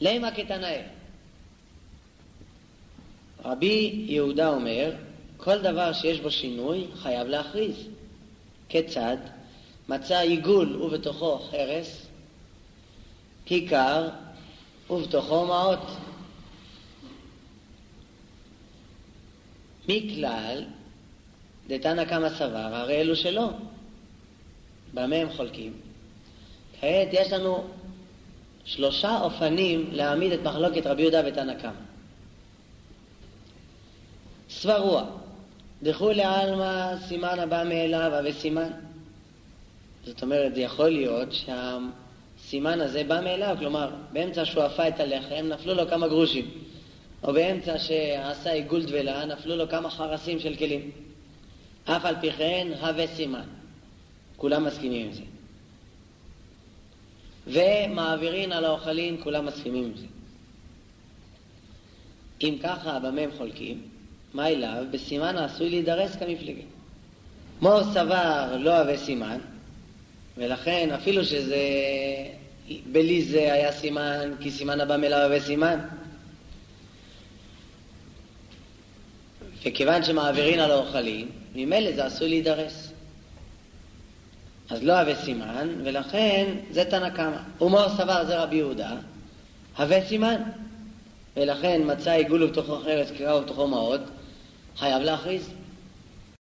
למה כתנאי. רבי יהודה אומר, כל דבר שיש בו שינוי חייב להכריז. כיצד? מצא עיגול ובתוכו חרס, כיכר ובתוכו מעות. מכלל דתנא קמא סבר, הרי אלו שלא. במה הם חולקים? כעת יש לנו 3 אופנים להעמיד את מחלוקת רבי יהודה ותנא קמא. סברוע, דכולי עלמא סימן הבא מאליו וסימן. זאת אומרת, זה יכול להיות שהסימן הזה בא מאליו, כלומר, באמצע שהוא אפה את הלחם נפלו לו כמה גרושים, או באמצע שעשה עיגול דבלה נפלו לו כמה חרסים של כלים. אף על פי כן הווה סימן. כולם מסכימים עם זה. ומעבירין על האוכלים, כולם מסכימים עם זה. אם ככה, במה הם חולקים? מה אליו? בסימן עשוי להידרס כמפלגה. מור סבר לא הווה סימן, ולכן אפילו שזה בלי זה היה סימן, כי סימן הבא מאליו הווה סימן. וכיוון שמעבירין על האוכלים, ממילא זה עשוי להידרס. אז לא הווה סימן, ולכן זה תנא קמא. ומור סבר זה רבי יהודה, הווה סימן. ולכן מצא עיגול ובתוכו חרס, כיכר ובתוכו מעות, חייב להכריז.